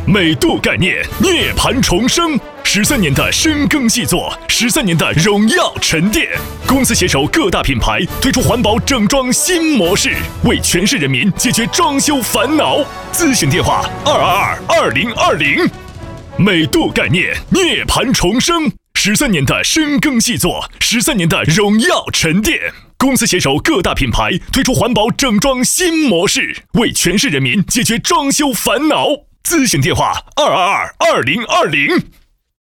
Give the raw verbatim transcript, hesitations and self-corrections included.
美度概念涅槃重生，十三年的深耕细作，十三年的荣耀沉淀。公司携手各大品牌推出环保整装新模式，为全市人民解决装修烦恼。咨询电话：二二二二零二零。美度概念涅槃重生，十三年的深耕细作，十三年的荣耀沉淀。公司携手各大品牌推出环保整装新模式，为全市人民解决装修烦恼。咨询电话：二二二二零二零。